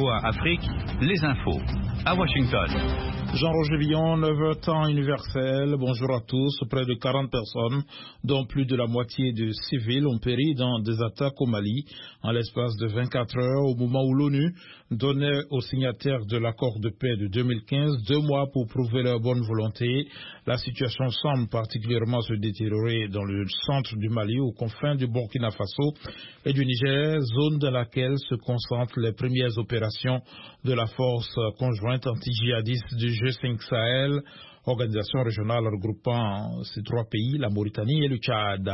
VOA Afrique, les infos. À Washington. Jean-Roger Villon, 9h temps universel. Bonjour à tous. Près de 40 personnes, dont plus de la moitié de civils, ont péri dans des attaques au Mali en l'espace de 24 heures, au moment où l'ONU donnait aux signataires de l'accord de paix de 2015 2 mois pour prouver leur bonne volonté. La situation semble particulièrement se détériorer dans le centre du Mali, aux confins du Burkina Faso et du Niger, zone dans laquelle se concentrent les premières opérations de la force conjointe anti-djihadiste du G5 Sahel, organisation régionale regroupant ces 3 pays, la Mauritanie et le Tchad.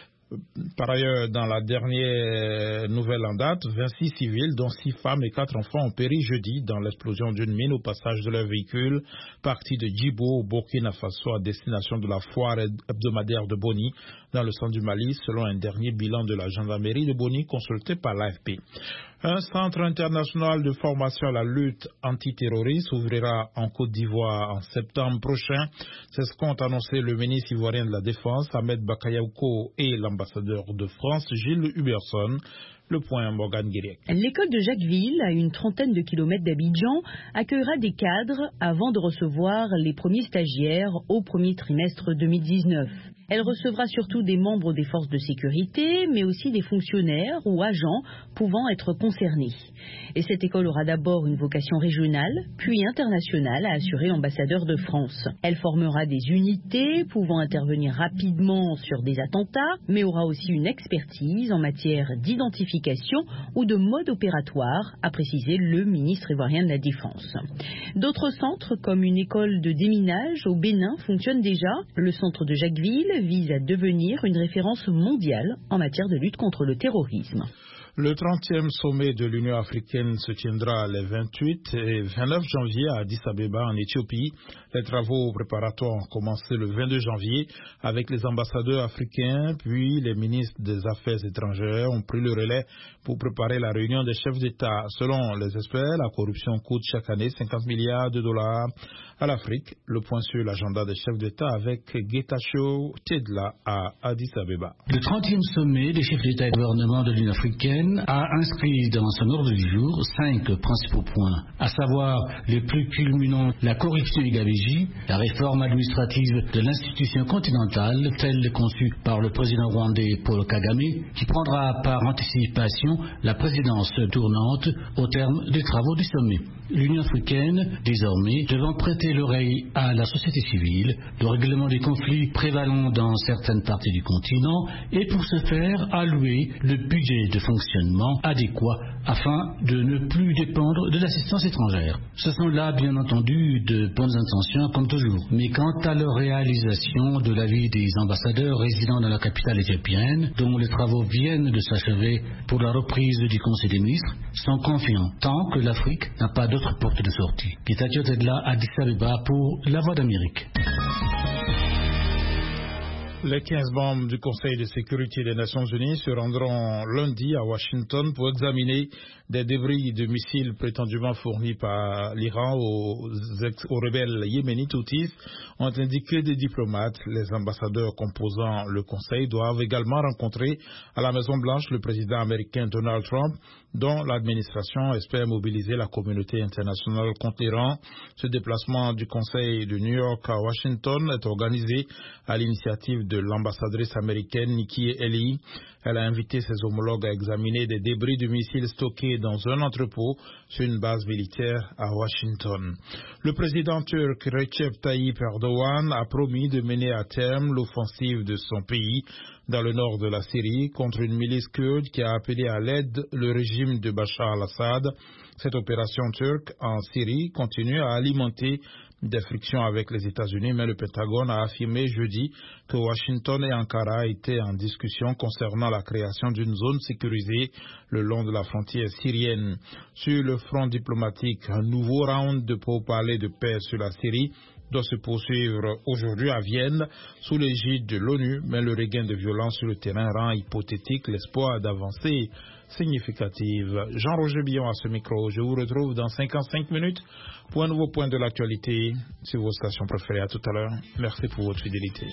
Par ailleurs, dans la dernière nouvelle en date, 26 civils, dont 6 femmes et 4 enfants, ont péri jeudi dans l'explosion d'une mine au passage de leur véhicule, parti de Djibo au Burkina Faso à destination de la foire hebdomadaire de Boni, dans le centre du Mali, selon un dernier bilan de la gendarmerie de Boni consulté par l'AFP. Un centre international de formation à la lutte antiterroriste ouvrira en Côte d'Ivoire en septembre prochain. C'est ce qu'ont annoncé le ministre ivoirien de la Défense, Ahmed Bakayoko, et l'ambassadeur de France, Gilles Huberson. Le point, Morgane Guériec. L'école de Jacquesville, à une trentaine de kilomètres d'Abidjan, accueillera des cadres avant de recevoir les premiers stagiaires au premier trimestre 2019. Elle recevra surtout des membres des forces de sécurité, mais aussi des fonctionnaires ou agents pouvant être concernés. Et cette école aura d'abord une vocation régionale, puis internationale, a assuré l'ambassadeur de France. Elle formera des unités pouvant intervenir rapidement sur des attentats, mais aura aussi une expertise en matière d'identification ou de mode opératoire, a précisé le ministre ivoirien de la Défense. D'autres centres, comme une école de déminage au Bénin, fonctionnent déjà. Le centre de Jacquesville vise à devenir une référence mondiale en matière de lutte contre le terrorisme. Le 30e sommet de l'Union africaine se tiendra les 28 et 29 janvier à Addis Abeba en Éthiopie. Les travaux préparatoires ont commencé le 22 janvier avec les ambassadeurs africains, puis les ministres des Affaires étrangères ont pris le relais pour préparer la réunion des chefs d'État. Selon les experts, la corruption coûte chaque année 50 milliards de dollars à l'Afrique. Le point sur l'agenda des chefs d'État avec Getachew Tedla à Addis Abeba. Le 30e sommet des chefs d'État et de gouvernement de l'Union africaine a inscrit dans son ordre du jour 5 principaux points, à savoir les plus culminants, la corruption et gabegie, la réforme administrative de l'institution continentale telle conçue par le président rwandais Paul Kagame, qui prendra par anticipation la présidence tournante au terme des travaux du sommet. L'Union africaine, désormais, devant prêter l'oreille à la société civile, le règlement des conflits prévalant dans certaines parties du continent, et pour ce faire, allouer le budget de fonctionnement adéquat afin de ne plus dépendre de l'assistance étrangère. Ce sont là, bien entendu, de bonnes intentions, comme toujours. Mais quant à leur réalisation, de l'avis des ambassadeurs résidant dans la capitale éthiopienne, dont les travaux viennent de s'achever pour la reprise du Conseil des ministres, sont confiants, tant que l'Afrique n'a pas d'autre porte de sortie. Getachew Tedla à Addis Abeba pour La Voix d'Amérique. Les 15 membres du Conseil de sécurité des Nations Unies se rendront lundi à Washington pour examiner des débris de missiles prétendument fournis par l'Iran aux rebelles yéménites Houthis, ont indiqué des diplomates. Les ambassadeurs composant le Conseil doivent également rencontrer à la Maison-Blanche le président américain Donald Trump, dont l'administration espère mobiliser la communauté internationale contre l'Iran. Ce déplacement du Conseil de New York à Washington est organisé à l'initiative de l'ambassadrice américaine Nikki Haley. Elle a invité ses homologues à examiner des débris de missiles stockés dans un entrepôt sur une base militaire à Washington. Le président turc Recep Tayyip Erdogan a promis de mener à terme l'offensive de son pays dans le nord de la Syrie contre une milice kurde qui a appelé à l'aide le régime de Bachar al-Assad. Cette opération turque en Syrie continue à alimenter des frictions avec les États-Unis, mais le Pentagone a affirmé jeudi que Washington et Ankara étaient en discussion concernant la création d'une zone sécurisée le long de la frontière syrienne. Sur le front diplomatique, un nouveau round de pourparlers de paix sur la Syrie doit se poursuivre aujourd'hui à Vienne sous l'égide de l'ONU, mais le regain de violence sur le terrain rend hypothétique l'espoir d'avancées significatives. Jean-Roger Billon à ce micro. Je vous retrouve dans 55 minutes pour un nouveau point de l'actualité sur vos stations préférées. À tout à l'heure. Merci pour votre fidélité.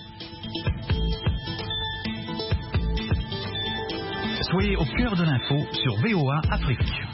Soyez au cœur de l'info sur VOA Afrique.